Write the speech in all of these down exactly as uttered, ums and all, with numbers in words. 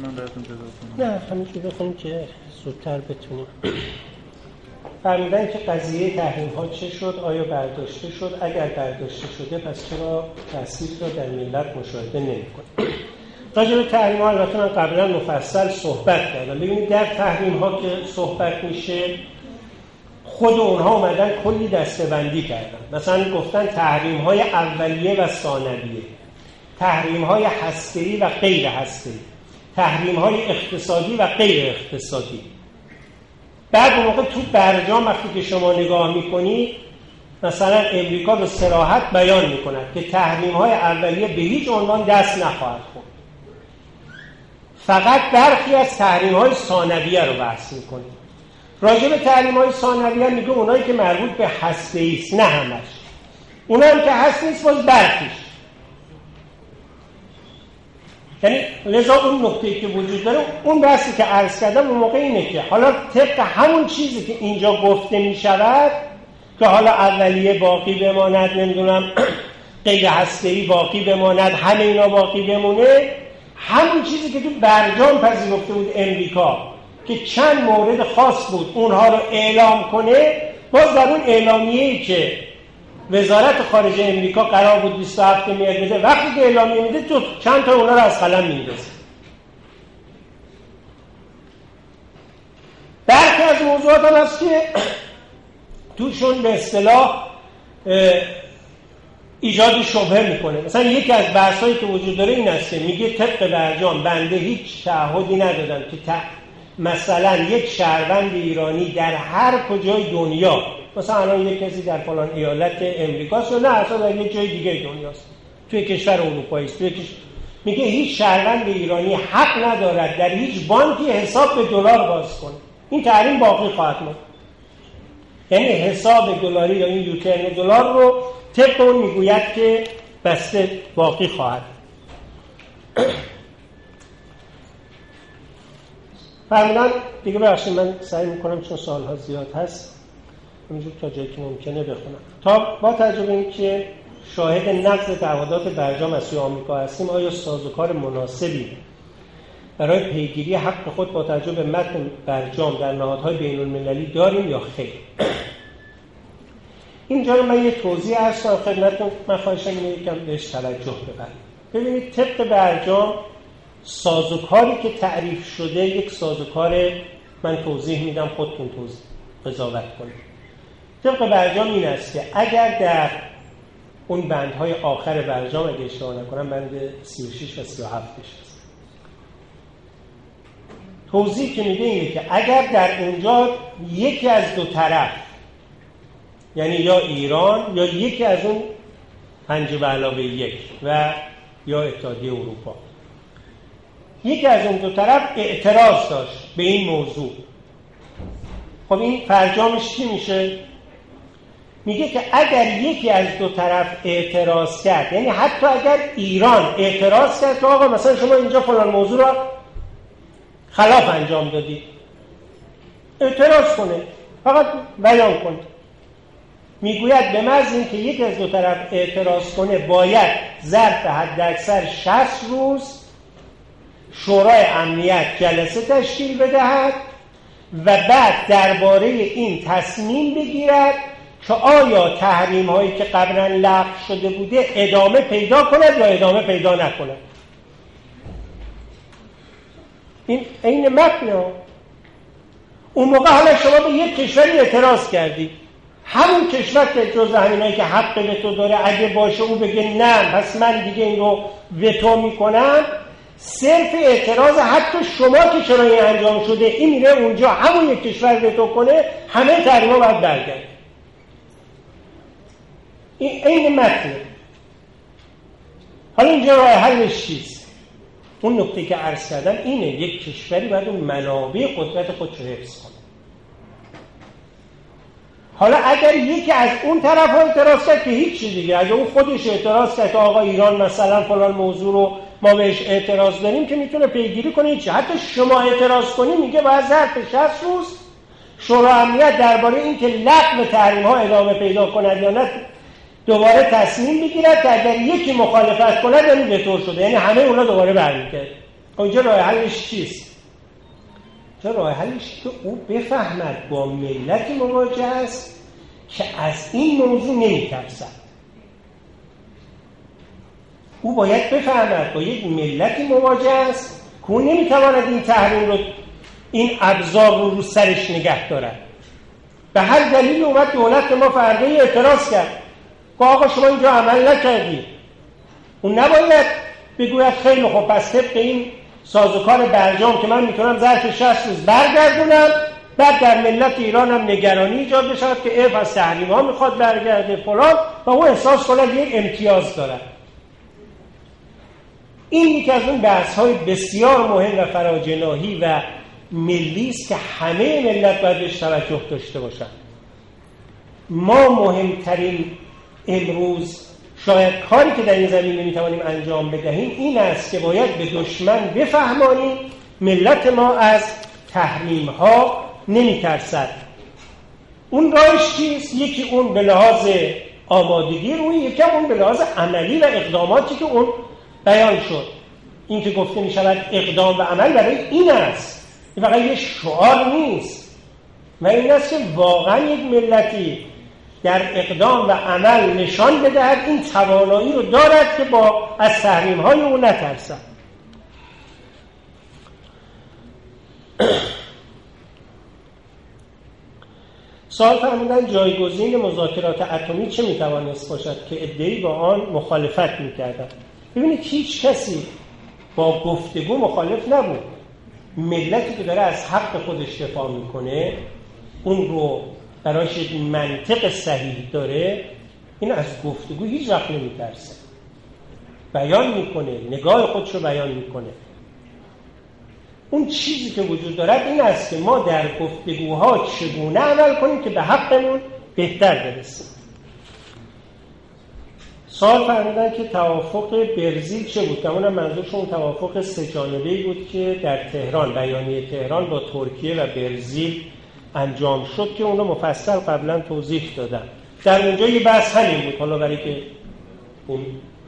من براتون جدا کنم؟ نه همینجوری بخونیم که زودتر بتونیم. فرمودن که قضیه تحریم ها چه شد؟ آیا برداشته شد؟ اگر برداشته شده پس چرا تأثیر را در ملت مشاهده نمی‌کنه؟ راجع به تحریم ها البته من قبلا مفصل صحبت کردم. ببینید در تحریم ها که صحبت میشه خود اونها اومدن کلی دسته‌بندی کردن. مثلا گفتن تحریم های اولیه و ثانویه، تحریم های هسته‌ای و غیر هسته‌ای، تحریم های اقتصادی و غیر اقتصادی. بعد اون موقع تو برجام وقتی که شما نگاه میکنید مثلا امریکا به صراحت بیان میکند که تحریم های اولیه به هیچ عنوان دست نخواهد خورد، فقط برخی از تحریم های ثانویه رو بحث میکنه. راجع به تحریم های ثانویه میگه اونایی که مربوط به هسته‌ای است، نه همش، اونایی که هسته نیست باز برخیش. یعنی لذا اون نکته‌ای که وجود داره، اون بحثی که عرض کردم اون موقع اینه که حالا طبق همون چیزی که اینجا گفته می شود که حالا اولیه باقی بماند، نمیدونم غیر هسته‌ای باقی بماند، همه اینا باقی بمونه، همون چیزی که تو برجام پذیرفته بود امریکا که چند مورد خاص بود اونها رو اعلام کنه، باز در اون اعلامیه‌ای که وزارت خارجه امریکا قرار بود بیست و هفت میلیارد بده، وقتی که اعلامیه میده تو چند تا اونا رو از قلم میندازه. برخی از موضوعات هم هست که توشون به اصطلاح ایجاد شبهه میکنه. مثلا یکی از بحثایی که وجود داره این است که میگه طبق برجام بنده هیچ تعهدی ندادم که ت... مثلا یک شهروند ایرانی در هر کجای دنیا، مثلا الان یک کسی در فلان ایالت امریکاست یا نه اصلا در یک جای دیگه دنیاست، توی کشور اروپایی است، توی کش... میگه هیچ شهروند ایرانی حق ندارد در هیچ بانکی حساب به دلار باز کنه. این تحریم باقی خواهد ماند. یعنی حساب دلاری یا این یوترن دلار رو طبق اون میگوید که بسته باقی خواهد. فرمودن دیگه بخشید من سعی میکنم چون سالها زیاد هست همینجور تا جایی که ممکنه بخونم. تا با تجربه این که شاهد نقض تعهدات برجام از سوی آمریکا هستیم، آیا سازوکار مناسبی برای پیگیری حق خود با توجه به متن برجام در نهادهای بین المللی داریم یا خیر؟ اینجا رو من یه توضیح عرض کنم خدمتتون. من خواهشم اینه یکم بهش توجه ببرید. ببینید طبق برجام سازوکاری که تعریف شده یک سازوکار، من توضیح میدم خودتون توضیح قضاوت کنید. طبق برجام این است که اگر در اون بندهای آخر برجام اگه اشتباه نکنم بند سی و شش و سی و هفت است، توضیح که میده اینه که اگر در اونجا یکی از دو طرف، یعنی یا ایران یا یکی از اون پنج به علاوه یک و یا اتحادیه اروپا، یکی از اون دو طرف اعتراض داشت به این موضوع، خب این فرجامش چی میشه؟ میگه که اگر یکی از دو طرف اعتراض کرد، یعنی حتی اگر ایران اعتراض کرد که آقا مثلا شما اینجا فلان موضوع را خلاف انجام دادید، اعتراض کنه، فقط بیان کنه. میگوید به محض اینکه یکی از دو طرف اعتراض کنه باید ظرف حداکثر شصت روز شورای امنیت جلسه تشکیل بدهد و بعد درباره این تصمیم بگیرد که آیا تحریم هایی که قبلا لغو شده بوده ادامه پیدا کند یا ادامه پیدا نکند. این این متن. اون موقع حالا شما به یک کشوری اعتراض کردید، همون کشور که جزء همینایی که حق به تو داره اگه باشه او بگه نه پس من دیگه این رو وتو میکنم، صرف اعتراض حتی شما که چرا این انجام شده این میره اونجا همون یک کشور وتو کنه، همه تحریما باید برگرده. این این متن. حالا اینجا راه حلش چیست؟ اون نکته که عرض کردم اینه، یک کشوری باید اون منابع قدرت خودش رو حفظ کنه. حالا اگر یکی از اون طرف ها اعتراض کرد که هیچ چیز دیگه، اگه اون خودش اعتراض کرد که آقا ایران مثلا فلان موضوع رو ما بهش اعتراض داریم، که میتونه پیگیری کنه. چی؟ حتی شما اعتراض کنی میگه باید ظرف شصت روز شورای امنیت درباره این که لغو تحریم ها ادامه پیدا کند یا نه دوباره تصمیم بگیرد که اگر یکی مخالفت کند یعنی وتو شده، یعنی همه اونا دوباره برمیگرده. اونجا راه حلش چیست؟ اونجا راه حلش که او بفهمد با ملتی مواجه است که از این موضوع نمی‌ترسد. او باید بفهمد با یک ملتی مواجه است که او نمیتواند این تحریم رو، این ابزار رو رو سرش نگه دارد. به هر دلیلی اومد دولت ما فردایی اعتراض کرد که آقا شما اینجا عمل نکردید. اون نباید بگوید خیلی خوب پس طبق این سازوکار برجام که من میتونم ظرف شصت روز برگردونم، بعد در ملت ایران هم نگرانی ایجاد بشود که اف از تحریم ها میخواد برگرده فلان و او احساس کنه یک امتیاز دارد. این یکی از اون بحث های بسیار مهم و فراجناحی و ملی است که همه ملت باید بهش توجه داشته باشند. ما مهمترین امروز شاید کاری که در این زمینه میتوانیم انجام بدهیم این است که باید به دشمن بفهمانیم ملت ما از تحریم ها نمیترسد. اون راهش چیست؟ یکی اون به لحاظ آمادگی روی، یکی اون به لحاظ عملی و اقداماتی که اون بیان شد. این که گفته می شود اقدام و عمل برای این است، این فقط یک شعار نیست و این است که واقعا یک ملتی در اقدام و عمل نشان بدهد این توانایی رو دارد که با از تحریم های او نترسد. سوال فرمودن جایگزین مذاکرات اتمی چه میتوانست باشد که عده‌ای با آن مخالفت میکردند؟ ببینید هیچ کسی با گفتگو مخالف نبود. ملتی که داره از حق خودش دفاع میکنه، اون رو برایش یک منطق صحیح داره، این از گفتگو هیچ وقت نمیترسه، بیان میکنه، نگاه خودش رو بیان میکنه. اون چیزی که وجود دارد این است که ما در گفتگوها چگونه عمل کنیم که به حقمون بهتر برسیم. سوال فرمودن که توافق برزیل چه بود؟ همون منظورشون توافق سه جانبه‌ای بود که در تهران، بیانیه تهران با ترکیه و برزیل انجام شد که اون رو مفصل قبلا توضیح دادم. در اونجا یه بحث همین بود، حالا برای که اون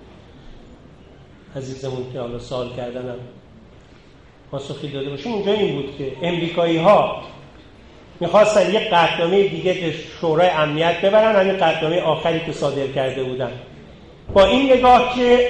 عزیزمون که حالا سوال کردنم پاسخی داده باشیم، اونجا این بود که امریکایی ها میخواستن یک قطعنامه دیگه به شورای امنیت ببرن، همین قطعنامه آخری که صادر کرده بودن، با این نگاه که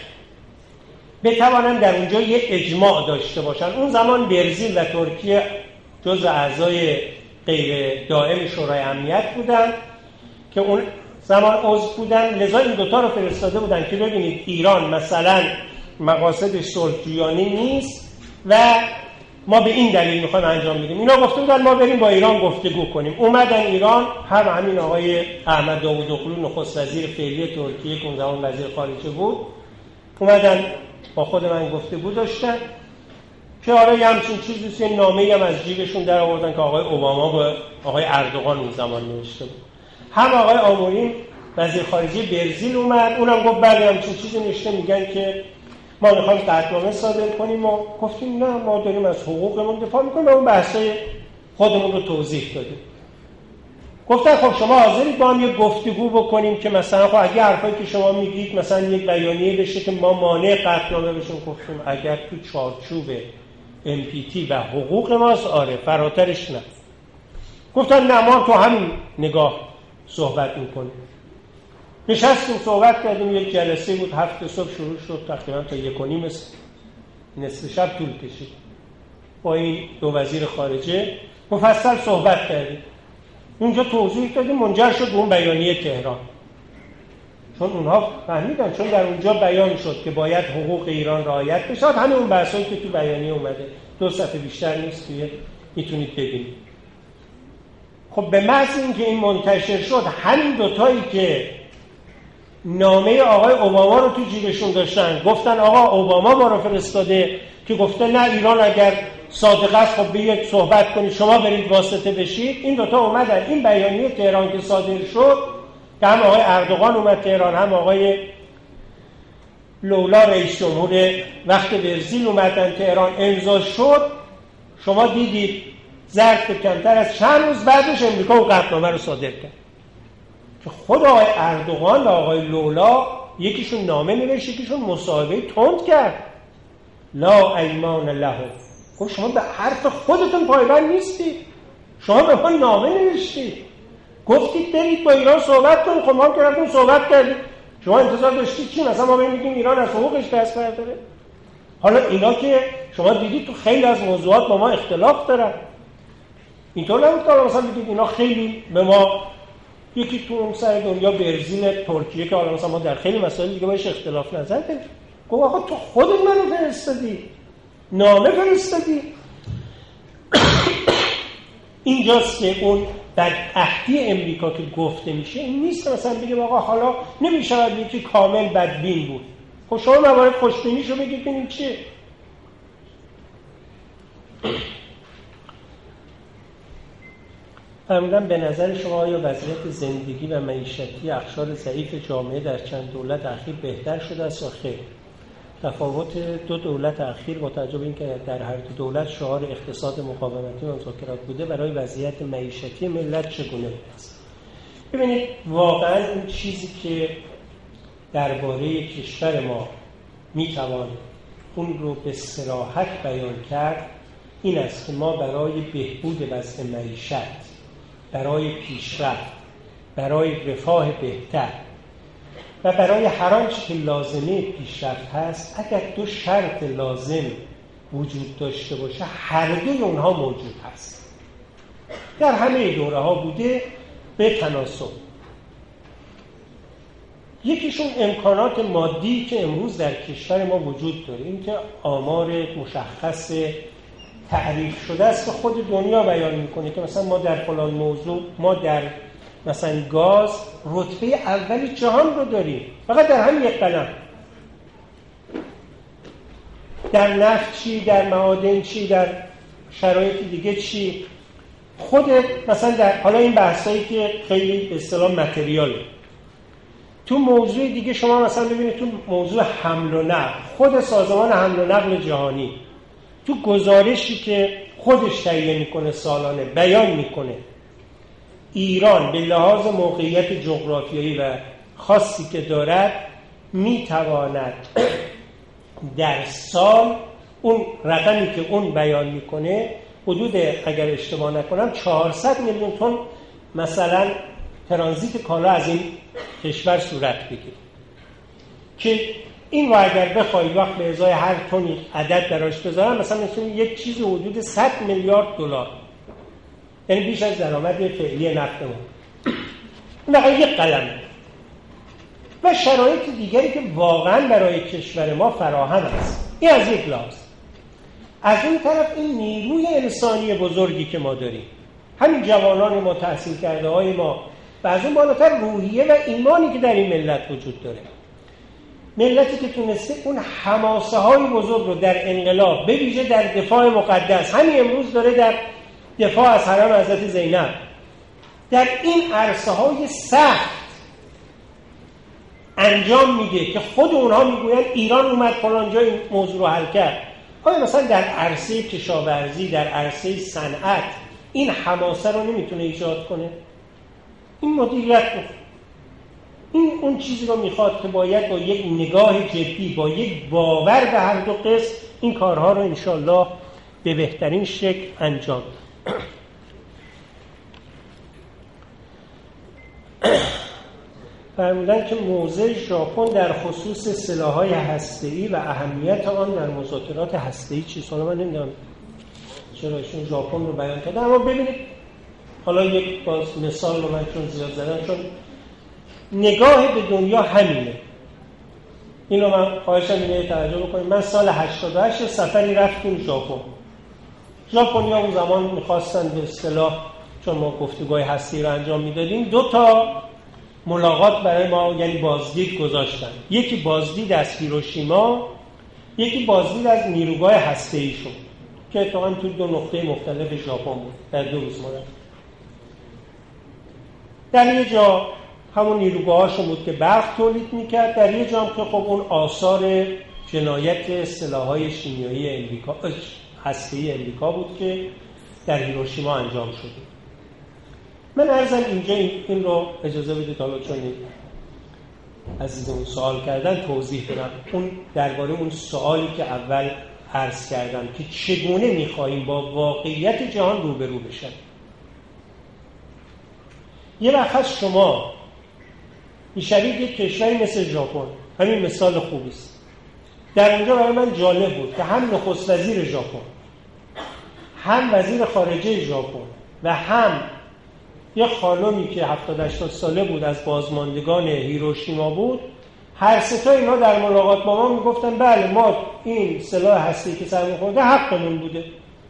بتوانن در اونجا یک اجماع داشته باشن. اون زمان برزیل و ترکیه جزء اعضای غیر دائم شورای امنیت بودن که اون زمان عضو بودن، لذا این دوتا رو فرستاده بودن که ببینید ایران مثلا مقاصدش صلح‌جویانه نیست و ما به این دلیل میخوایم انجام بدیم. اینا گفته بودن ما بریم با ایران گفتگو کنیم. اومدن ایران، هم همین آقای احمد داوودوغلو نخست وزیر فعلی ترکیه که اون زمان وزیر خارجه بود، اومدن با خود من گفتگو داشتن که آره یه همچین چیزی، یه نامه‌ای هم از جیبشون در آوردن که آقای اوباما با آقای اردوغان اون زمان نوشته بود. هم آقای آمورین وزیر خارجه برزیل اومد، اونم گفت بله همچین چیزی نوشته، میگن که ما میخوایم قطعنامه صادر کنیم. و گفتیم نه، ما داریم از حقوقمون دفاع میکنیم و اون بحثای خودمون رو توضیح دادیم. گفتن خب شما حاضرید با هم یه گفتگو بکنیم که مثلا خب اگه حرفایی که شما میگید مثلا یک بیانیه بشه که ما مانع قطعنامه بشیم. گفتیم اگر تو چارچوب ام پی تی و حقوق ماست آره، فراترش نه. گفتن نه، ما تو همین نگاه صحبت میکنیم. نشستیم صحبت کردیم، یک جلسه بود، هفت صبح شروع شد، تقریبا تا یک و نیم نصف شب طول کشید. با این دو وزیر خارجه مفصل صحبت کردیم، اونجا توضیح دادیم، منجر شد به اون بیانیه تهران. چون اونها فهمیدن، چون در اونجا بیان شد که باید حقوق ایران رعایت بشه، همین اون بحثایی که تو بیانیه اومده، دو صفحه بیشتر نیست که میتونید ببینید. خب به محض اینکه این منتشر شد، همین دوتایی که نامه آقای اوباما رو تو جیبشون داشتن گفتن آقا اوباما ما رو فرستاده که گفته نه ایران اگر صادق است خب بیاید صحبت کنید، شما برید واسطه بشید. این دوتا اومدن این بیانیه تهران که صادر شد، که هم آقای اردوغان اومد تهران، هم آقای لولا رئیس جمهور وقت برزیل اومدن تهران، امضا شد. شما دیدید ظرف کمتر از چند روز بعدش امریکا اون قطعنامه رو صادر کرد که خود آقای اردوغان و آقای لولا یکیشون نامه نوشت، یکیشون مصاحبه تند کرد لا ایمان لهم. گفت شما به حرف خودتون پایبند نیستید، شما به ما نامه نوشتید، گفتید برید با ایران صحبت کنید، خب ما هم که رفتیم صحبت کردیم، شما انتظار داشتید چی؟ مثلا ما میگیم ایران از حقوقش دست برداره؟ حالا اینا که شما دیدید تو خیلی از موضوعات با ما اختلاف دارن، اینطور نبود که مثلا بگید اینا خیلی به ما، یکی تو اون سر دنیا برزیل ترکیه که حالا مثلا ما در خیلی مسائل دیگه باش اختلاف نظر داریم، گفت آقا تو خودت منو فرستادی، نامه فرستادی. اینجاست که اون در عهدی امریکا که گفته میشه این نیست مثلا بگیم آقا حالا نمیشود یکی کامل بدبین بود، خب شما موارد خوشبینیشو بگید ببینیم چیه. فرمودن به نظر شما آیا وضعیت زندگی و معیشتی اقشار ضعیف جامعه در چند دولت اخیر بهتر شده است یا خیر؟ تفاوت دو دولت اخیر با توجه به اینکه در هر دو دولت شعار اقتصاد مقاومتی و مذاکرات بوده برای وضعیت معیشتی ملت چگونه است؟ ببینید واقعا اون چیزی که درباره کشور ما میتوان اون رو به صراحت بیان کرد این است که ما برای بهبود وضع معیشت، برای پیشرفت، برای رفاه بهتر و برای هر آنچه که لازمه پیشرفت هست، اگر دو شرط لازم وجود داشته باشه هر دوی اونها موجود هست. در همه دوره ها بوده به تناسب. یکیشون امکانات مادی که امروز در کشور ما وجود داره، این که آمار مشخص تعریف شده است که خود دنیا بیان میکنه که مثلا ما در فلان موضوع، ما در مثلا گاز رتبه اول جهان رو داریم، فقط در همین یک قلم. در نفت چی، در معادن چی، در شرایط دیگه چی. خودت مثلا در حالا این بحثایی که خیلی به اصطلاح متریاله، تو موضوع دیگه شما مثلا ببینید تو موضوع حمل و نقل، خود سازمان حمل و نقل جهانی تو گزارشی که خودش تهیه میکنه سالانه بیان میکنه ایران به لحاظ موقعیت جغرافیایی و خاصی که دارد میتواند در سال اون رقمی که اون بیان میکنه حدود، اگر اشتباه نکنم، چهارصد میلیون تن مثلا ترانزیت کالا از این کشور صورت بگیره که این رو اگر بخوای وقت به ازای هر تونی عدد دراش بذارم مثلا میتونی یک چیز حدود صد میلیارد دلار، یعنی بیش از درآمد فعلی نفتمون، این واقعا یک قلمه. و شرایط دیگری که واقعا برای کشور ما فراهم است، این از یک لحاظ. از این طرف این نیروی انسانی بزرگی که ما داریم، همین جوانان ما، تحصیل کرده های ما، و از اون بالاتر روحیه و ایمانی که در این ملت وجود داره، ملتی که تونسته اون حماسه های بزرگ رو در انقلاب، به ویژه در دفاع مقدس، همین امروز داره در دفاع از حرم حضرت زینب، در این عرصه های سخت انجام میده که خود اونها میگوین ایران اومد فلان جای این موضوع رو حل کرد. آیا مثلا در عرصه کشاورزی، در عرصه صنعت این حماسه رو نمیتونه ایجاد کنه؟ این مدیریت رو، این اون چیزی رو میخواد که باید با یک نگاه جدی، با یک باور به هر دو قسم این کارها رو انشالله به بهترین شکل انجام فرمودن که موضع ژاپن در خصوص سلاح‌های هسته‌ای و اهمیت آن در مذاکرات هسته‌ای چیست؟ حالا من نمیدونم چرا ایشون ژاپن رو بیان کرده، اما ببینید حالا یک باز مثال رو من چون زیاد زدم، چون نگاه به دنیا همینه. اینو من خواهشم اینه توجه بکنید. من سال هشتاد و هشت سفری رفتیم ژاپن. ژاپنی‌ها اون زمان می‌خواستن به اصطلاح، چون ما گفتگوهای هسته‌ای رو انجام میدادیم، دو تا ملاقات برای ما یعنی بازدید گذاشتن. یکی بازدید از هیروشیما، یکی بازدید از نیروگاه هسته‌ایشون که اتفاقاً تو دو نقطه مختلف ژاپن بود. در دو روز ما در یه جا همون نیروگاهاشون بود که برق تولید میکرد، در یه جا هم که خب اون آثار جنایت سلاح‌های شیمیایی امریکا، هسته‌ای امریکا بود که در هیروشیما انجام شده. من عرضم اینجا این رو اجازه بدید حالا چون عزیزمون سوال کردن توضیح بدم. اون درباره اون سوالی که اول عرض کردم که چگونه می‌خواهیم با واقعیت جهان روبرو بشیم. یه وقت شما میشوید یک کشوری مثل ژاپن، همین مثال خوبی است. در اونجا برای من جالب بود که هم نخست وزیر ژاپن، هم وزیر خارجه ژاپن و هم یه خانمی که هفتاد هشتاد ساله بود از بازماندگان هیروشیما بود، هر سه تا اینا در ملاقات با ما میگفتن بله ما این سلاح هسته‌ای که سر می‌خورده حقمون بوده.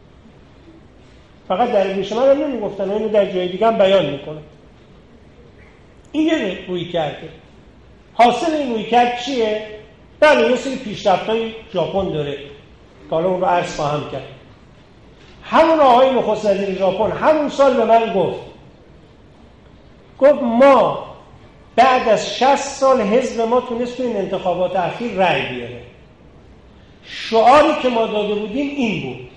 فقط در گوش من هم نمیگفتن، اینو در جای دیگه هم بیان میکنن. این یه روی کرده. حاصل این روی کرد چیه؟ بله یه سری پیشرفت‌های ژاپن داره که حالا اون رو عرض خواهم کرد. همون آقای نخست وزیر ژاپن همون سال به من گفت گفت ما بعد از شصت سال حزب ما تونست تو این انتخابات اخیر رأی بیاره. شعاری که ما داده بودیم این بود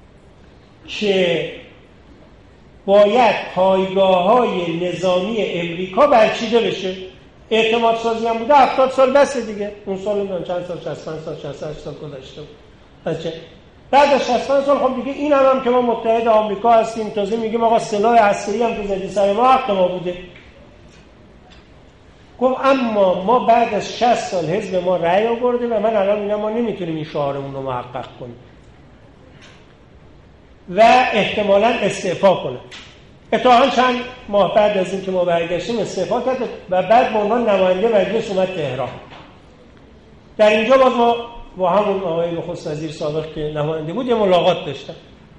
که باید پایگاه‌های نظامی امریکا برچیده بشه. اعتماد سازی هم بوده، هفتاد سال بسه دیگه. اون سال نمیدونم چند سال، شصت و پنج سال، شصت و هشت سال گذشته بود. بچه بعد از شصت و پنج سال خب دیگه این هم, هم که ما متحد آمریکا هستیم، تازه میگیم آقا سلاح هسته‌ای هم که زدی سر ما حق ما بوده. گفت اما ما بعد از شصت سال حزب ما رأی آورده و من الان میگم ما نمیتونیم این شعارمون رو محقق کنیم و احتمالاً استعفا کنه. اتفاقاً چند ماه بعد از این که ما برگشتیم استعفا کرد و بعد به عنوان نماینده مجلس اومد تهران. در اینجا باز ما با همون آقای نخست وزیر سابق که نماینده بود یه ملاقات داشتم.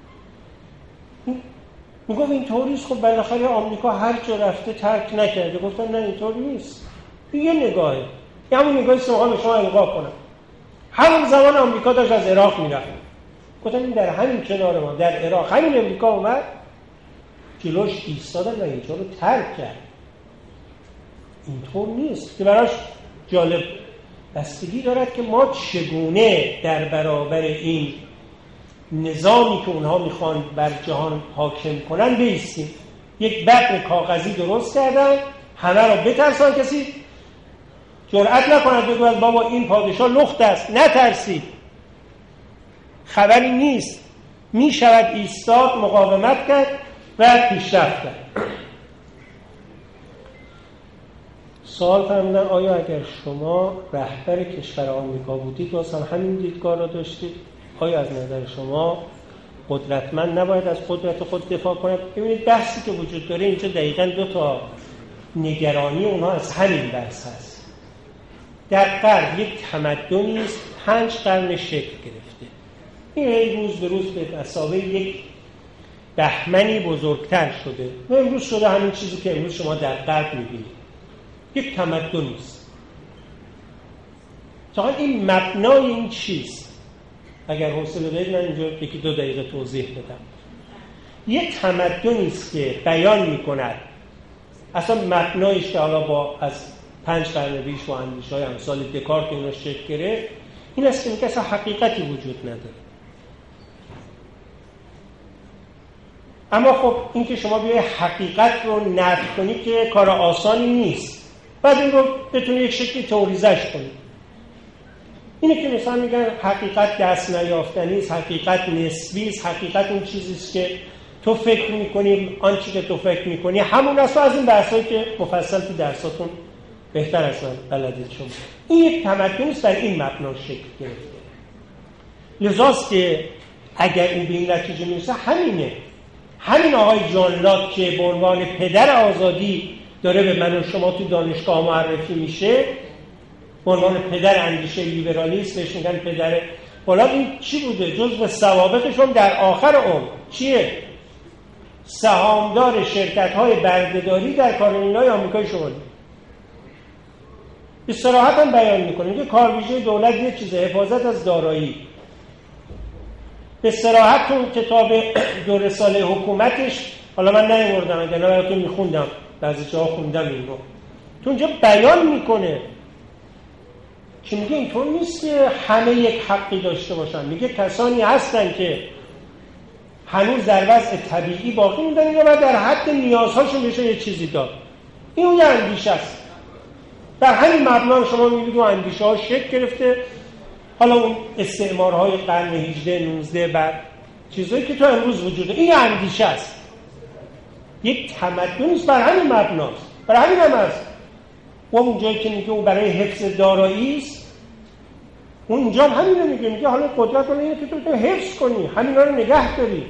میگفت اینطوریست، خب بالاخره آمریکا هر جا رفته ترک نکرده. گفتم نه اینطور نیست، یه نگاهه، یه همون نگاهی که به شما القا کنم. همون زمان آمریکا داشت از عراق میرفت. گفتم این در همین کنار ما در عراق همین امریکا اومد جلوش ایستادن و اینجا رو ترک کرد. اینطور نیست که براش جالب بستگی دارد که ما چگونه در برابر این نظامی که اونها میخوان بر جهان حاکم کنن بایستیم. یک ببر کاغذی درست کردن، همه رو بترسان، کسی جرأت نکند بگوید بابا این پادشاه لخت است. نترسید، خبری نیست، میشود ایستاد، مقاومت کرد و پیشرفت کرد. سوال فرمودن آیا اگر شما رهبر کشور آمریکا بودید باز هم همین دیدگاه را داشتید؟ آیا از نظر شما قدرتمند نباید از قدرت خود دفاع کند؟ ببینید بحثی که وجود داره اینجا دقیقاً دو تا نگرانی اونها از همین بحث هست. در غرب یک تمدنی است پنج قرن شکل گرفته. این روز به روز به مثابه یک بهمنی بزرگتر شده و امروز شده همین چیزی که امروز شما در غرب می‌بینید. یک تمدنی است. تا این مبنای این چیست؟ اگر حوصله دارید من اینجا یکی دو دقیقه توضیح بدم. یک تمدنی است که بیان می‌کند اصلا مبنایش که حالا با از پنج قرن پیش و اندیشه‌های امثال دکارت اینا شکل گرفت این است که میگه اصلا حقیقتی وجود نداره. اما خب این که شما بیای حقیقت رو نفی کنید که کار آسانی نیست. بعد این رو بتونید یک شکلی توریزش کنید. اینه که مثلا میگن حقیقت دست نیافتنی است، حقیقت نسبی است، حقیقت اون چیزی است که تو فکر می‌کنی، آنچه که تو فکر می‌کنی همون است. از این بحثایی که مفصل تو درساتون بهتر از من بلدید شما. این یک تمدنی است در این مبنا شکل گرفته. لذاست که اگر این به این نتیجه میرسه همینه. همین آقای جان لاک که به عنوان پدر آزادی داره به من و شما تو دانشگاه معرفی میشه، به عنوان پدر اندیشه لیبرالیسم بهش میگن پدر بالا. این چی بوده؟ جزو سوابقشون در آخر عمر چیه؟ سهامدار شرکت‌های بردهداری در کارولینای آمریکای شمالی. به صراحت هم بیان میکنه که کارویژه دولت یه چیزه، حفاظت از دارایی. به صراحت تو کتاب دو رساله حکومتش، حالا من نیاوردم اگه نه براتون میخوندم، بعضی جاها خوندم این رو، تو اونجا بیان میکنه که میگه اینطور نیست که همه یک حقی داشته باشن. میگه کسانی هستن که هنوز در وضع طبیعی باقی موندن، اینا باید در حد نیازهاشون بشه یه چیزی داد. این اون یه اندیشه است. در همین مبنا شما میبینید اون اندیشه ها شکل گرفته. حالا اون استعمارهای قرن هجده نوزده بعد چیزایی که تو امروز وجوده، این اندیشه است، یک تمدن است، بر همین مبناست، بر همین هم است. و اون جایی که میگه او برای حفظ دارایی است، اون اینجا هم همین رو میگه، میگه حالا قدرت رو اینه که تو تو حفظ کنی، همینا رو نگه داری.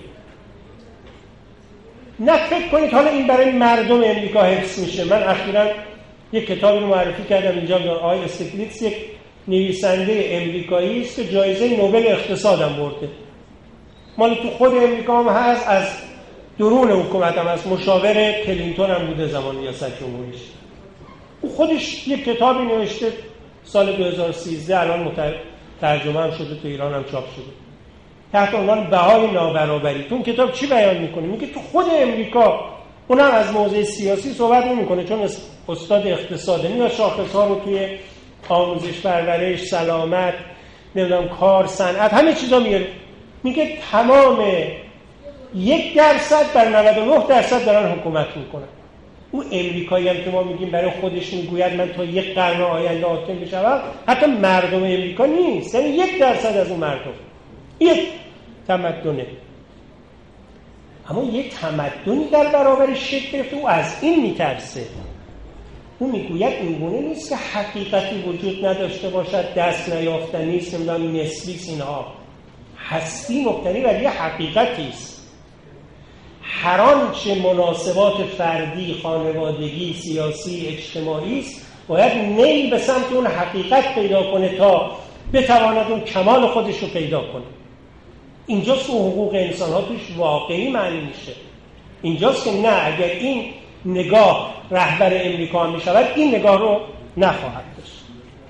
نه فکر کنید حالا این برای مردم امریکا حفظ میشه. من اخیراً یک کتابی رو معرفی کردم اینجا، آقای استیگلیتز یک نویسنده امریکایی است که جایزه نوبل اقتصاد هم برده، مال تو خود امریکا هم هست، از درون حکومت هم هست، مشاور کلینتون هم بوده زمان ریاست جمهوریش. او خودش یک کتابی نوشته سال دو هزار و سیزده، الان ترجمه هم شده، تو ایران هم چاپ شده، تحت عنوان بهای نابرابری. تو اون کتاب چی بیان میکنه؟ میگه تو خود امریکا، اونم از موضع سیاسی صحبت نمیکنه چون استاد اقتصاده، میاد شاخص‌ها رو توی آموزش، پرورش، سلامت، نمیدونم کار، صنعت، همه چیزا میاره. میگه تمام یک درصد بر نود و نه درصد دارن حکومت میکنن. اون امریکایی هم که ما میگیم برای خودش میگوید من تا یک قرن آینده حاکم بشم، حتی مردم امریکا نیست، یعنی یک درصد از اون مردم یک تمدنه. اما یک تمدنی در برابر شکل گرفته، او از این میترسه. او میگوید اینگونه نیست که حقیقتی وجود نداشته باشد، دست نیافتنی است، نمیدونم نسبی است، اینها هستی مبتنی بر یه حقیقتی است. هر آنچه مناسبات فردی، خانوادگی، سیاسی، اجتماعی است باید میل به سمت اون حقیقت پیدا کنه تا بتواند اون کمال خودش رو پیدا کنه. اینجاست که حقوق انسان ها توش واقعی معنی میشه. اینجاست که نه، اگر این نگاه رهبر امریکا هم میشود، این نگاه رو نخواهد داشت.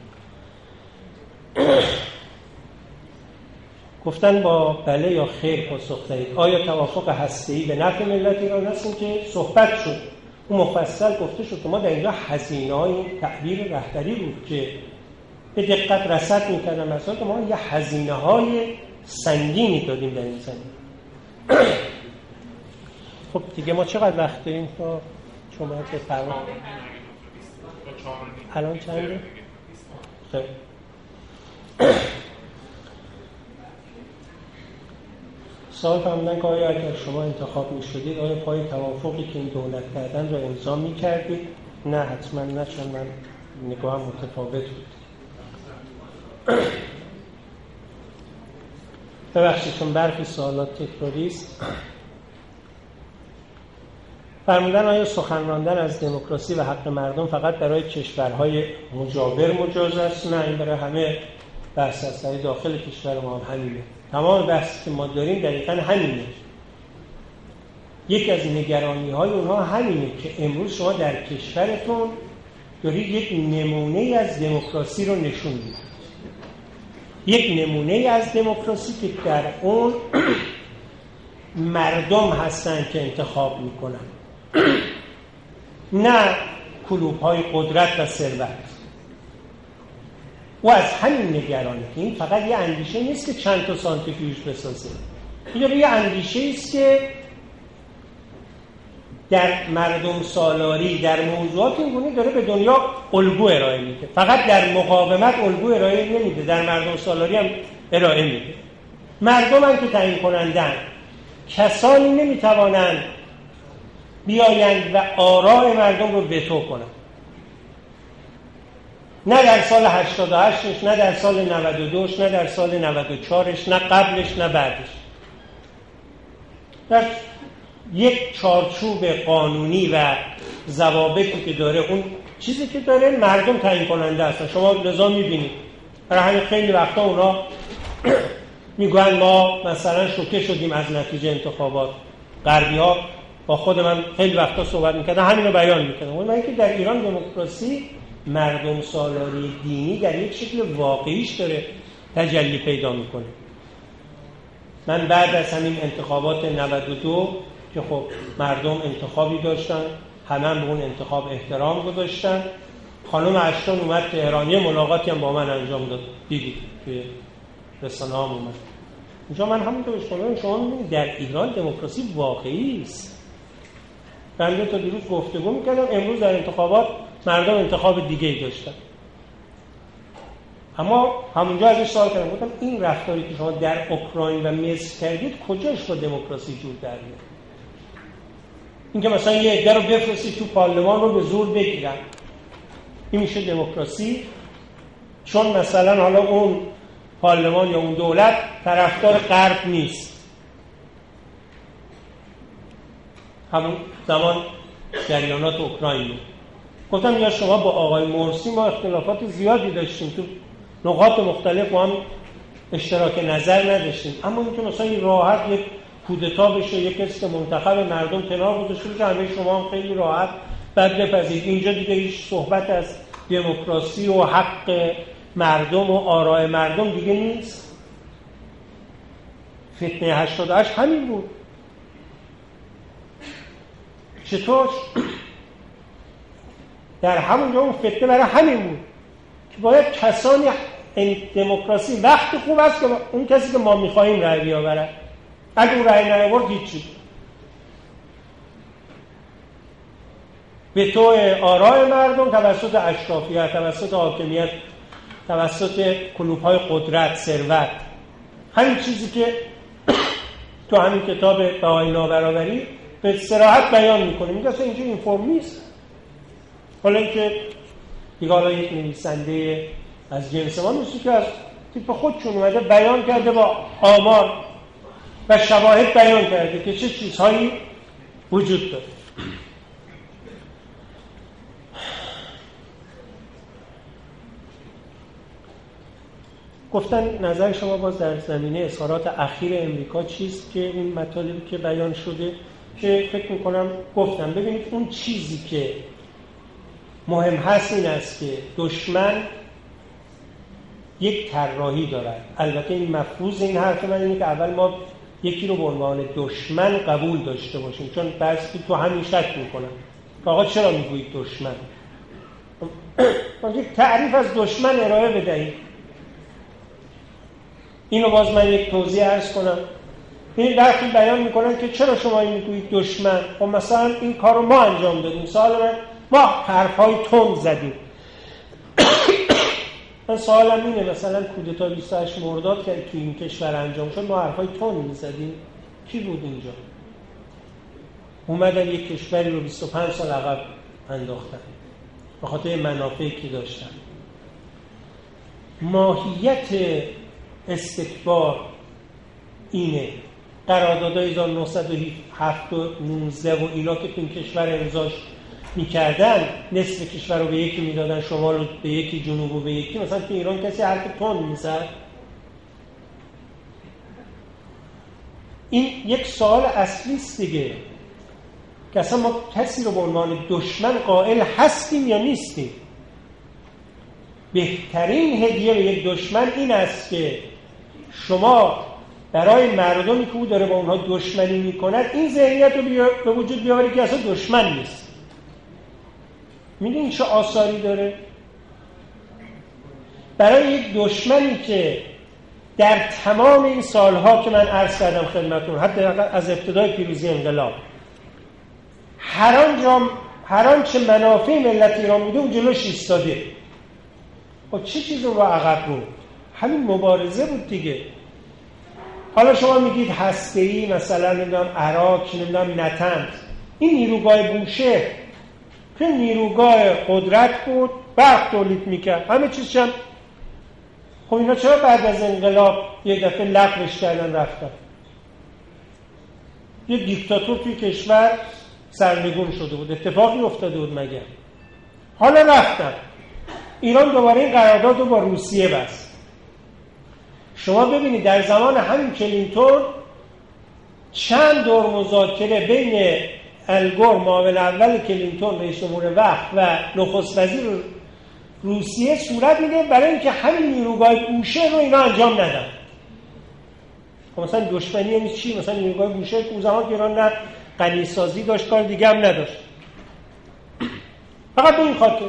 گفتن با بله یا خیر پاسخ دهید. آیا توافق هسته‌ای به نفع ملت ایران هستیم که صحبت شد؟ اون مفصل گفته شد که ما در اینجا هزینه‌های تعبیر رهبری بود که به دقت رصد می‌کردن، مثلا که ما یه هزینه‌های سنگینی دادیم در این زمینه. خب دیگه ما چقدر وقت داریم تا شما به فرمان؟ الان چنده؟ خب سوال فرمودن که آیا اگر شما انتخاب می شدید آیا پای توافقی که این دولت کردن را امضا می کردید؟ نه حتما نه، چون من نگاهم متفاوت بود. ببخشید چون برخی سوالات تکراری است. فرمودن آیا سخن راندن از دموکراسی و حق مردم فقط برای کشورهای مجاور مجاز است؟ نه، این برای همه بحث است. در داخل کشور ما هم همینه. تمام بحثی که ما داریم دقیقاً همینه. یکی از نگرانی‌های اونها همینه که امروز شما در کشورتون دارید یک نمونه از دموکراسی رو نشون میدید. یک نمونه از دموکراسی که در اون مردم هستن که انتخاب میکنن، نه کلوب‌های قدرت و ثروت. و از همین نگرانه که این فقط یه اندیشه نیست که چند تا سانتریفیوژ بسازه. این یه اندیشه است که در مردم سالاری، در موضوعات اینگونه داره به دنیا الگو ارائه میده. فقط در مقاومت الگو ارائه نمیده، در مردم سالاری هم ارائه میده. مردم هم که تعیین کنندن، کسانی نمیتوانند بیایند و آراء مردم رو وتو کنند. نه در سال هشتاد و هشتش، نه در سال نود و دوش، نه در سال نود و چهارش، نه قبلش، نه بعدش. در یک چارچوب قانونی و ضوابطی که داره، اون چیزی که داره مردم تعیین کننده هستن. شما لذا میبینید برای همین خیلی وقتا اونا میگن ما مثلا شوکه شدیم از نتیجه انتخابات. غربی ها با خود من خیلی وقتا صحبت میکردن، همین رو بیان میکردن. اون اینکه در ایران دموکراسی مردم سالاری دینی در یک شکل واقعیش داره تجلی پیدا میکنه. من بعد از همین انتخابات نود و دو که خب مردم انتخابی داشتن، همه هم به اون انتخاب احترام گذاشتن، خانم اشتون اومد تهران، یه ملاقاتی هم با من انجام داد، دیدید توی رسانه هم اومد اینجا. من همونطور بشکنم شما میبینید در ایران دموکراسی واقعی است. بنده تا دیروز گفتگو میکردم، امروز در انتخابات مردم انتخاب دیگه ای داشتن. اما همونجا ازش سوال کردم، گفتم این رفتاری که شما در اوکراین و مصر کردید کجاش با دموکراسی جور در میاد؟ این که مثلا یه عده رو بفرستید تو پارلمان رو به زور بگیرن، این میشه دموکراسی؟ چون مثلا حالا اون پارلمان یا اون دولت طرفدار غرب نیست. همون زمان جریانات اوکراین بود. گفتم یا شما با آقای مرسی ما اختلافات زیادی داشتیم، تو نقاط مختلف با هم اشتراک نظر نداشتیم، اما اینکه مثلا راحت یک کودتا بشه، یک کسی که منتخب مردم کنار گذاشته بشه، همه شما هم خیلی راحت بعد بپذیرید. اینجا دیگه هیچ صحبت از دموکراسی و حق مردم و آراء مردم دیگه نیست. فتنه هشتاد و هشت همین بود. چطور؟ در همونجا اون فتنه برای همین بود که باید کسانی، این دموکراسی وقت خوب است که اون کسی که ما میخواییم رأی بیاورد، اگه اون رأی نیاورد هیچی. به تو آراء مردم توسط اشرافیت، توسط حاکمیت، توسط کلوب‌های قدرت، ثروت، همین چیزی که تو همین کتاب بهای نابرابری به صراحت بیان میکنه. میگه اصلا اینجا اینفورم نیست. حالا اینکه دیگه حالا یک نویسنده از جنس ما نیست که از تیپ خودشون اومده بیان کرده، با آمار و شواهد بیان کرده که چه چیزهایی وجود داره. گفتن نظر شما باز در زمینه اظهارات اخیر امریکا چیست که این مطالبی که بیان شده، که فکر میکنم گفتم ببینید اون چیزی که مهم هست این است که دشمن یک طراحی دارد. البته این مفروض این حرف من اینه که اول ما یکی رو به عنوان دشمن قبول داشته باشیم، چون بعضی تو همین شک میکنن آقا چرا میگویید دشمن؟ یک تعریف از دشمن ارائه بدهید. اینو باز من یک توضیح عرض کنم. این وقتی بیان میکنن که چرا شما این میگویید دشمن، خب مثلا این کار رو ما انجام دادیم، سوال من ما حرفای تند زدیم. من سوالم اینه مثلا کودتا بیست و هشت مرداد که تو این کشور انجام شد ما حرفای تند میزدیم؟ کی بود اینجا؟ اومدن یک کشوری رو بیست و پنج سال عقب انداختن به خاطر منافعی که داشتن. ماهیت استکبار اینه. قراردادهای هزار و نهصد و هفت و نوزده و اینا که تو این کشور امضاش میکردن، نصف کشور رو به یکی میدادن، شمال رو به یکی، جنوب رو به یکی. مثلا تو ایران کسی حرف تند میزد؟ این یک سوال اصلی است دیگه، که اصلا ما کسی رو به عنوان دشمن قائل هستیم یا نیستیم. بهترین هدیه به یک دشمن این است که شما برای مردمی که او داره با اونها دشمنی میکند این ذهنیت رو به وجود بیاوری که اصلا دشمن نیست. میدونی چه آثاری داره؟ برای یک دشمنی که در تمام این سالها که من عرض کردم خدمتتون، حتی از ابتدای پیروزی انقلاب، هر آنجا هر آنچه منافع ملت ایران بوده اون جلوش ایستاده. خب چه چیزی رو عقب بود؟ همین مبارزه بود دیگه. حالا شما میگید هسته‌ای، مثلا نمیدونم عراق، نمیدونم نتنز، این نیروگاه بوشهر که نیروگاه قدرت بود، برق تولید میکرد، همه چیزش هم. خب اینا چرا بعد از انقلاب یه دفعه لغوش کردن رفتن؟ یه دیکتاتور توی کشور سرنگون شده بود، اتفاقی افتاده بود مگر؟ حالا رفتن ایران دوباره این قرارداد رو با روسیه بست. شما ببینید در زمان همین کلینتون چند دور مذاکره بین الگور معاون اول کلینتون رئیس جمهور وقت و نخست وزیر روسیه صورت میگه برای اینکه همین نیروگاه بوشهر رو اینا انجام ندن. خب مثلا دشمنی یعنی چی؟ مثلا نیروگاه بوشهر که اون زمان که ایران نه غنیسازی داشت، کار دیگه هم نداشت، فقط به این خاطر.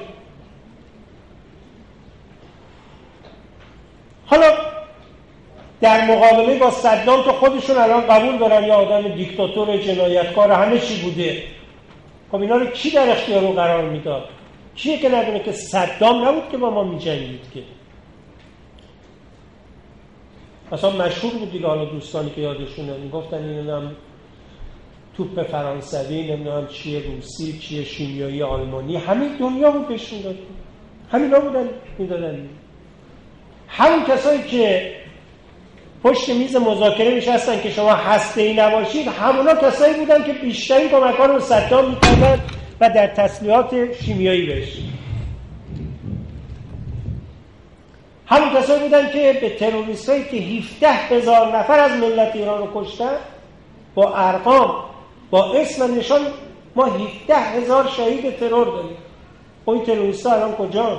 حالا در مقابله با صدام که خودشون الان قبول دارن یا آدم دیکتاتور جنایتکار همه چی بوده، خب اینا رو کی در اختیار رو قرار میداد؟ کیه که ندونه که صدام نبود که با ما میجنگید که؟ اصلا مشهور بود دیگه. حالا دوستانی که یادشونه میگفتن اینو هم توپ فرانسوی، نمیدونم چیه روسی، چیه شیمیایی آلمانی، همین دنیا بود بهشون داد. همینا بودن میدادن. همون کسایی که پشت میز مذاکره نشستن که شما هسته‌ای نباشید، همونا کسایی بودن که بیشترین کمک‌ها رو به صدام می‌کردن و در تسلیحات شیمیایی بهش. همون کسایی بودن که به تروریستایی که هفده هزار نفر از ملت ایران رو کشتن، با ارقام، با اسم و نشان، ما هفده هزار شهید ترور داریم. خب این تروریست‌ها الان کجا؟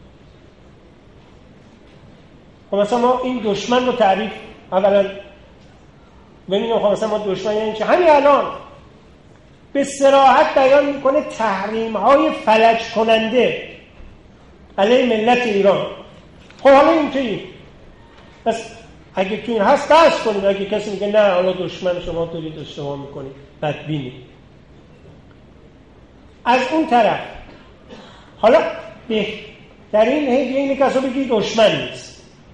خب مثلا ما این دشمن رو تعریف اولا ببینیم. خب مثلا ما دشمن یعنی چه؟ همین الان به صراحت بیان میکنه تحریم‌های فلج کننده علیه ملت ایران. خب حالا این که پس اگه تو این هست بحث کنیم. اگه کسی میگه نه حالا دشمن شما دارید اشتباه میکنید، بدبینید. از اون طرف حالا بهترین هدیه اینه که اصلا بگید دشمن نیست.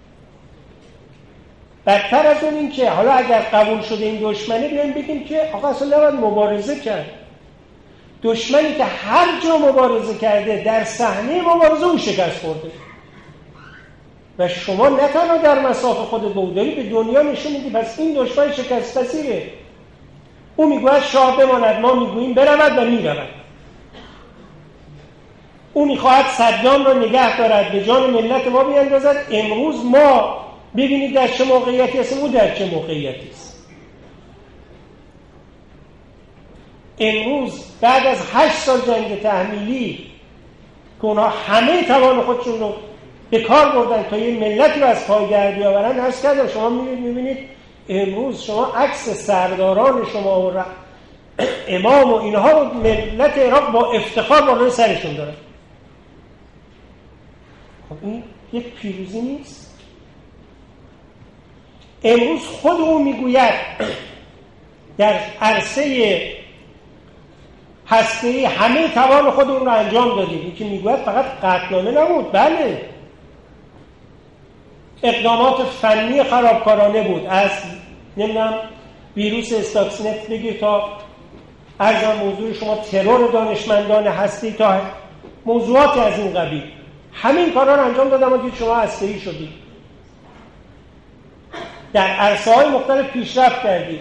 بدتر از اون این که حالا اگر قبول شده این دشمنه، بیایم بگیم که آقا اصلا نباید مبارزه کرد. دشمنی که هر جا مبارزه کرده در صحنه مبارزه اون شکست خورده و شما نه تنها در مساف خودت بوداری به دنیا نشون میدی پس این دشمن شکست پذیره. او میگوید شاه بماند، ما میگوییم برود و میرود. او میخواهد صدام را نگه دارد، به جان ملت ما بیندازد. امروز ما ببینید در چه موقعیتی هستیم، او در چه موقعیتی است. امروز بعد از هشت سال جنگ تحمیلی که اونها همه توان خودشون رو به کار بردن تا یه ملت رو از پای در بیاورن، عرض کردم شما میبینید امروز شما عکس سرداران شما و امام و اینها رو ملت عراق با افتخار بالای سرشون دارن. خب این یک پیروزی نیست؟ امروز خود او میگوید در عرصه هسته‌ای همه توان خودمون رو انجام دادیم. این که میگوید فقط قطعنامه نبود، بله اقدامات فنی خرابکارانه بود، از نمیدونم ویروس استاکسنت بگیر تا ارزم موضوع شما ترور دانشمندان هستی تا موضوعات از این قبیل، همین کارا رو انجام دادم و دید شما هسته‌ای شدید. در عرصه‌های مختلف پیشرفت کردید.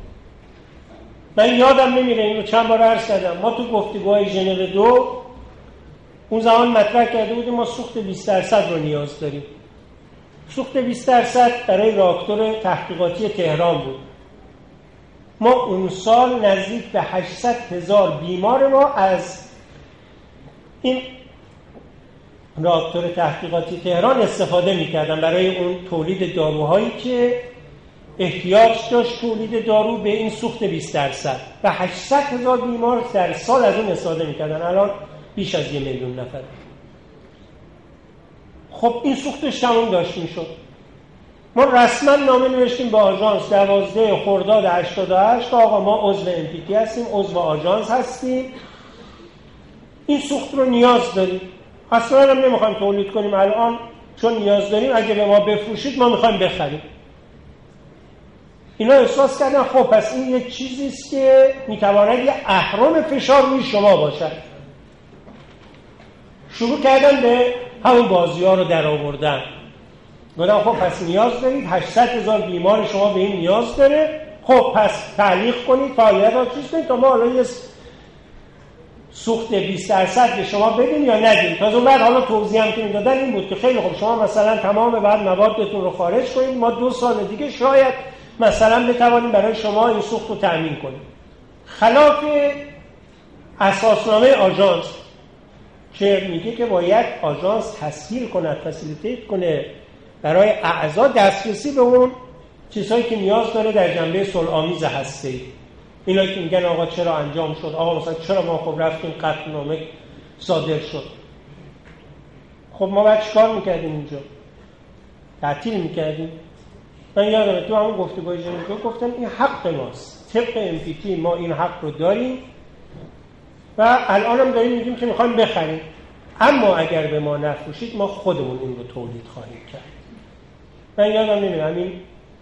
من یادم نمیره اینو چند بار عرض کردم، ما تو گفتگوهای ژنو دو اون زمان مطرح کرده بودیم ما سوخت بیست درصد رو نیاز داریم. سوخت بیست درصد برای راکتور تحقیقاتی تهران بود. ما اون سال نزدیک به هشتصد هزار بیمار ما از این راکتور تحقیقاتی تهران استفاده می‌کردن برای اون تولید داروهایی که احتیاج داشت تولید دارو به این سوخت بیست درصد و هشتصد هزار بیمار در سال از اون استفاده می‌کردن. الان بیش از یه میلیون نفر. خب این سوختش تموم داشت میشد. ما رسما نامه نوشتیم به آژانس دوازده خرداد هشتاد و هشت آقا ما عضو ام پی تی هستیم، عضو آژانس هستیم، این سوخت رو نیاز داریم، اصلا هم نمیخوایم تولید کنیم الان چون نیاز داریم، اگه به ما بفروشید ما میخوایم بخریم. اینا احساس کردن خب پس این یک چیزی است که میتواند یه اهرم فشار روی شما باشد. شروع کردن به همون بازی ها رو در آوردن. گفتن خب پس نیاز دارید، هشتصد هزار بیمار شما به این نیاز داره، خب پس تعلیق کنید، فعالیت ها چیز کنید تا ما حالا یه سوخت بیست درصد به شما بدیم یا ندیم. تا اون بعد حالا توضیح هم که میدادن این بود که خیلی خوب شما مثلا تمام بعد موادتون رو خارج کنید، ما دو سال دیگه شاید مثلا بتوانیم برای شما این سوخت رو تامین کنیم. خلاف اساسنامه آژانس که میگه که باید آژانس تسهیل کند، فسیلیتیت کنه برای اعضا دسترسی به اون چیزهایی که نیاز داره در جنبه صلح‌آمیز هسته‌ای. اینا که میگن آقا چرا انجام شد، آقا مثلا چرا ما خب رفتیم قطعنامه صادر شد. خب ما باید چیکار میکردیم اینجا؟ تعطیل میکردیم؟ من یادمه تو همون گفتگوهای ژنو گفتم این حق ماست، طبق ام پی تی ما این حق رو داریم و الان هم داریم میگیم که میخوایم بخریم، اما اگر به ما نفروشید ما خودمون این رو تولید خواهیم کرد. من یادم نمیره همین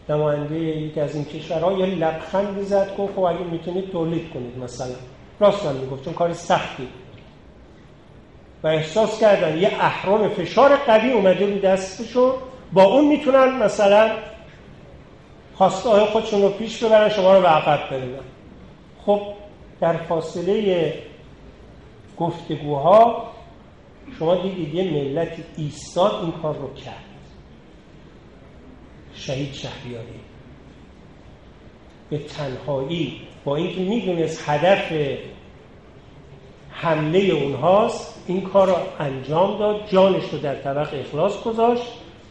نماینده یکی از این کشورها یه لبخندی زد، گفت خب اگه میتونید تولید کنید مثلا. راست هم میگفت چون کار سختی و احساس کردن یه اهرم فشار قوی اومده رو دستشون، با اون میتونن مثلا خواسته های خودشون رو پیش ببرن، شما رو به عقب برنن. خب در فاصله گفتگوها شما دیدید یه ملت ایستاد این کار رو کرد. شهید شهریاری به تنهایی با اینکه میدونست هدف حمله اونهاست این کار رو انجام داد، جانش رو در طبق اخلاص گذاشت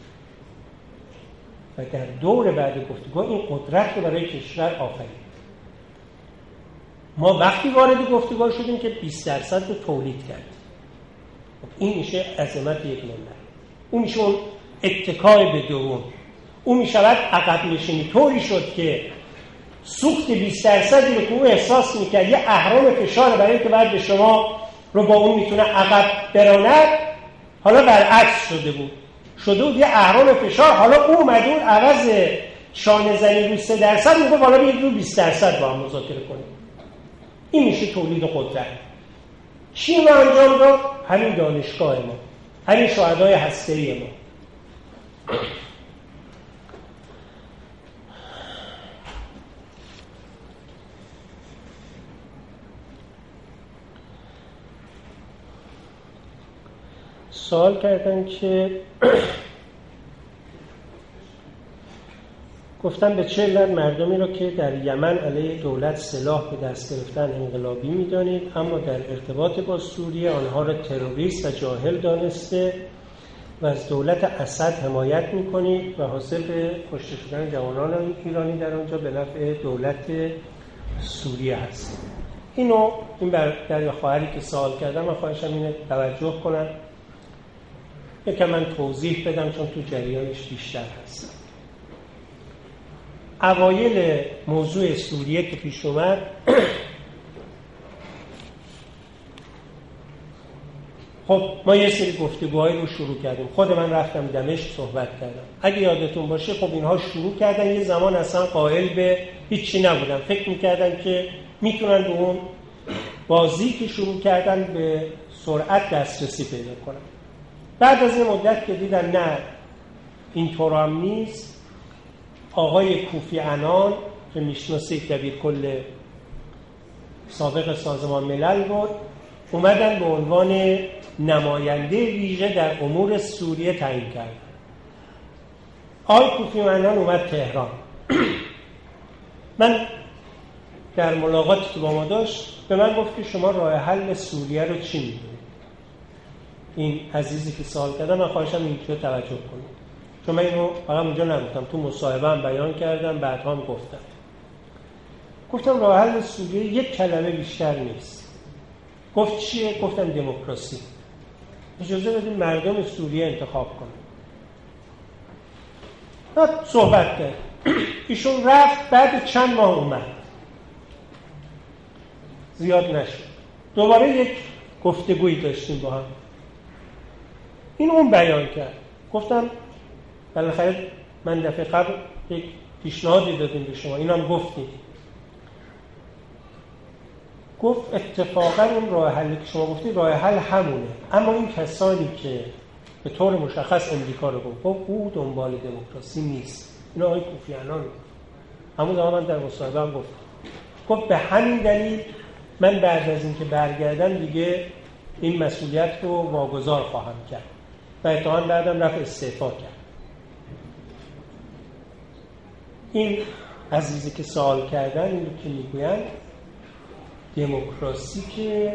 و در دور بعد گفتگو این قدرت رو برای کشور آفرید. ما وقتی وارد گفتگو شدیم که بیست درصد رو تولید کرد. این میشه عظمت یک ملت. اون میشه اون اتکای به درون. اون میشود عقب نشینی طوری شد که سوخت بیست درصدی رو که اون احساس میکرد یه اهرم فشار برای اینکه بعد به شما رو با اون میتونه عقب براند، حالا برعکس شده بود. شده بود یه اهرم فشار، حالا اون اومد اون عوض شانه زنی رو سه درصد میگه حالا بیاید رو بیست درصد با هم مذاکره کنیم. این میشه تولید قدرت. چی ما انجام داد؟ همین دانشگاه ما، همین شهدای هسته‌ای ما. سوال کردن که گفتن به چه علت مردمی را که در یمن علیه دولت سلاح به دست گرفتن انقلابی می‌دانید، اما در ارتباط با سوریه آنها را تروریست و جاهل دانسته و از دولت اسد حمایت می‌کنید و حاصل به کشته شدن جوانان ایرانی در آنجا به نفع دولت سوریه هست. اینو این برادر یا خواهری که سوال کردم من خواهشم اینه توجه کنن، یکم من توضیح بدم چون تو جریانش بیشتر هستم. اوایل موضوع سوریه که پیش اومد خب ما یه سری گفتگوهایی رو شروع کردیم. خود من رفتم دمشق صحبت کردم. اگه یادتون باشه خب اینها شروع کردن، یه زمان اصلا قائل به هیچی نبودن، فکر میکردن که میتونن به اون بازی که شروع کردن به سرعت دسترسی پیدا کنن. بعد از این مدت که دیدن نه اینطور هم نیست، آقای کوفی عنان که میشناسید دبیر کل سابق سازمان ملل بود، اومدن به عنوان نماینده ویژه در امور سوریه تعیین کرد. آقای کوفی عنان اومد تهران. من در ملاقاتی که با ما داشت به من گفت که شما راه حل سوریه رو چی می‌دونید؟ این عزیزی که سوال کردم من خواهشم اینجا توجه کنید، چون من اینو فقط اونجا نگفتم، تو مصاحبه هم بیان کردم، بعدها هم گفتم. گفتم راه حل سوریه یک کلمه بیشتر نیست. گفت چیه؟ گفتم دموکراسی. اجازه بدید مردم سوریه انتخاب کنن. بعد صحبت کرد. ایشون رفت، بعد چند ماه اومد. زیاد نشد. دوباره یک گفتگویی داشتیم با هم. این اون بیان کرد. گفتم بالاخره من دفعه قبل یک پیشنهادی دادیم به شما، اینم گفتید. گفت اتفاقا اون راه حلی که شما گفتید راه حل همونه، اما این کسانی که به طور مشخص امریکا رو گفت او دنبال دموکراسی نیست. اینا آقای کوفی عنان. همون زمان من در مصاحبه هم گفتم. گفت به همین دلیل من بعد از اینکه برگردم دیگه این مسئولیت رو واگذار خواهم کرد و اتفاقا بعدم رفت استعفا کرد. این عزیزی که سوال کردن این رو که میگوین دموکراسی که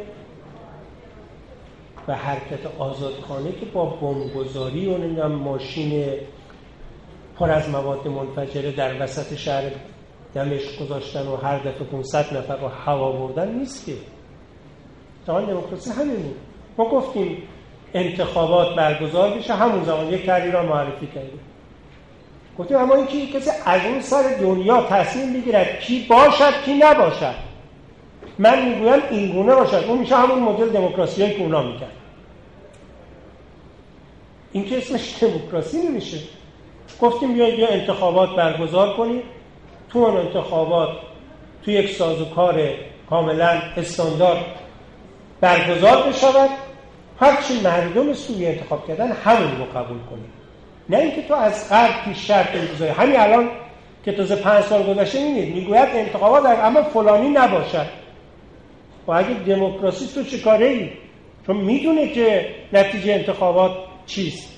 و حرکت آزادخانه که با بمبگذاری و نمیدونم ماشین پر از مواد منفجره در وسط شهر دمشق گذاشتن و هر دفعه پانصد نفر رو هوا بردن نیست که. تا دموکراسی همینه. ما گفتیم انتخابات برگزار بشه، همون زمان یک طرحی را معرفی کردیم. گفتیم اما این که کسی از اون سر دنیا تصمیم بگیرد کی باشد کی نباشد. من میگویم این گونه باشد، اون میشه همون مدل دموکراسیایی که اونا میگن. این که اسمش دموکراسی نمیشه. گفتیم بیا بیا انتخابات برگزار کنیم، تو اون انتخابات تو یک سازوکار کاملا استاندارد برگزار بشود، هرچی مردم سوریه انتخاب کردن همون رو قبول کنیم، نه اینکه تو از غرب پیش شرط بگذاری. همین الان که تازه پنج سال گذشته می‌بینید میگوید انتخابات در اما فلانی نباشد. و اگه دموکراسی تو چه کاره ای؟ چون میدونه که نتیجه انتخابات چیست.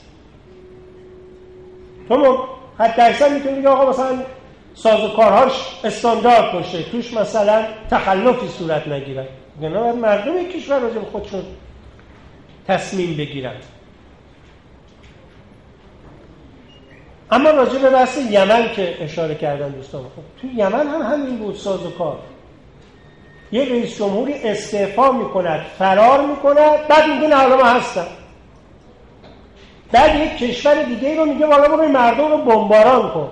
تو حتی اکثر میتونی بگی آقا مثلا سازوکارهاش استاندارد باشه، توش مثلا تخلفی صورت نگیرد. نه، باید مردم کشور راجع به خودشون تصمیم بگیرن. اما راجع به بحث یمن که اشاره کردن دوستان، خب تو یمن هم همین بود سازوکار. یه رئیس جمهوری استعفا میکند، فرار میکند، بعد میگه نه حالا من هستم. بعد یک کشور دیگه رو میگه والا برو مردم رو بمباران کن.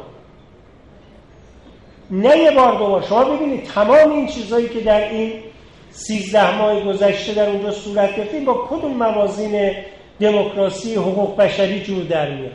نه یه بار دو بار. شما ببینید تمام این چیزایی که در این سیزده ماه گذشته در اونجا صورت گرفت با کدوم موازین دموکراسی حقوق بشری جور در میاد.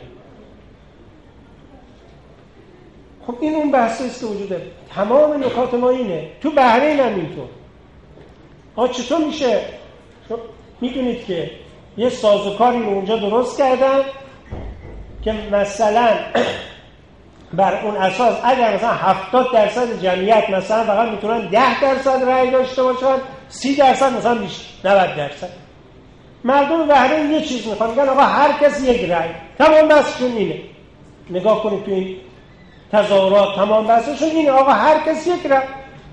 خب این اون بحثی است که وجود داره. تمام نکات ما اینه. تو بحرین هم اینطور. آقا چطور میشه؟ میدونید که یه سازوکاری رو اونجا درست کردن که مثلا بر اون اساس اگر مثلا هفتاد درصد جمعیت مثلا فقط میتونن ده درصد رأی داشته باشن، سی درصد مثلا بیشتر، نود درصد. مردم بحرین یه چیز میخوان، میگن آقا هر کس یک رأی. تمام بحثشون اینه. نگاه کنید تو این تظاهرات تمام بحثشون اینه آقا هر کس یک رأی.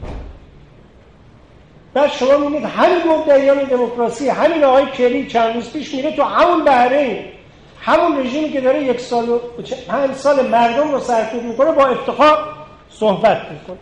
بعد شما میبینید همین مدعیان دموکراسی، همین آقای کری چند روز پیش میره تو همون بحرین، همون رژیمی که داره یک سال و پنج سال مردم رو سرکوب میکنه با افتخار صحبت میکنه.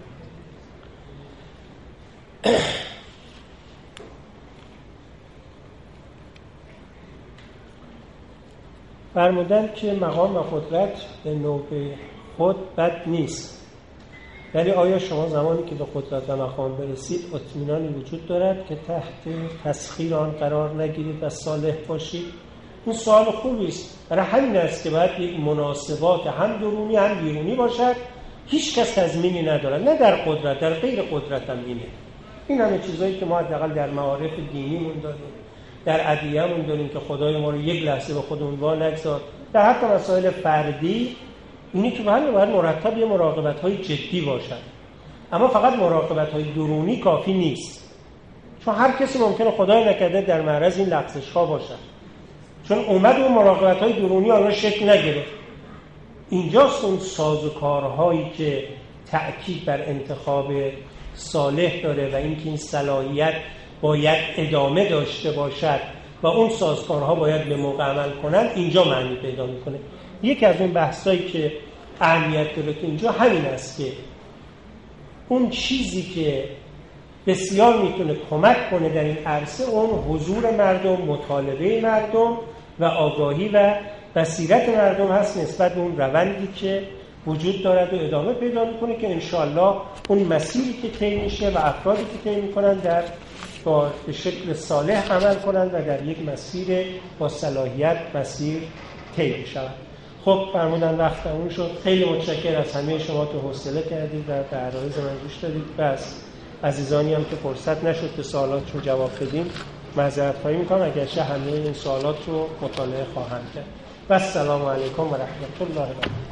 فرمودن که مقام و قدرت به نوبه خود بد نیست، ولی آیا شما زمانی که به قدرت و مقام برسید اطمینانی وجود دارد که تحت تسخیر آن قرار نگیرید و صالح باشید؟ این سوال خوبی است. برای همین است که باید یک مناسبات هم درونی هم بیرونی باشد. هیچ کس تضمینی ندارد، نه در قدرت، در غیر قدرت هم اینه. این همه چیزایی که ما حداقل در معارف دینیمون داریم، در ادعیه‌مون داریم که خدای ما رو یک لحظه به خودمون وا نگذار. در حتی مسائل فردی اینی تو باید باید مرتب یه مراقبت‌های جدی باشد. اما فقط مراقبت‌های درونی کافی نیست. چون هر کسی ممکنه خدای نکرده در معرض این لغزش‌ها باشد. چون اومد اون مراقبت‌های درونی آن را شکل نگرفت. اینجاست اون سازوکارهایی که تأکید بر انتخاب صالح داره و اینکه این صلاحیت باید ادامه داشته باشد و اون سازوکارها باید به موقع عمل کنن، اینجا معنی پیدا میکنه. یکی از اون بحثایی که اهمیت داره که اینجا همین است که اون چیزی که بسیار میتونه کمک کنه در این عرصه اون حضور مردم، مطالبه مردم و آگاهی و بصیرت مردم هست نسبت به اون روندی که وجود دارد و ادامه پیدا میکنه که انشاءالله اون مسیری که طی میشه و افرادی که طی میکنن در با به شکل صالح عمل کنند و در یک مسیر با صلاحیت مسیر طی بشود. خب فرمودن وقت تموم شد. خیلی متشکرم از همه شما که حوصله کردید و به عرایض من گوش دادید. بس عزیزانی هم که فرصت نشد به سوالات رو جواب بدیم معذرت خواهی میکنم، اگرچه همه این سوالات رو مطالعه خواهم کرد. و السلام علیکم و رحمت الله و برکاته.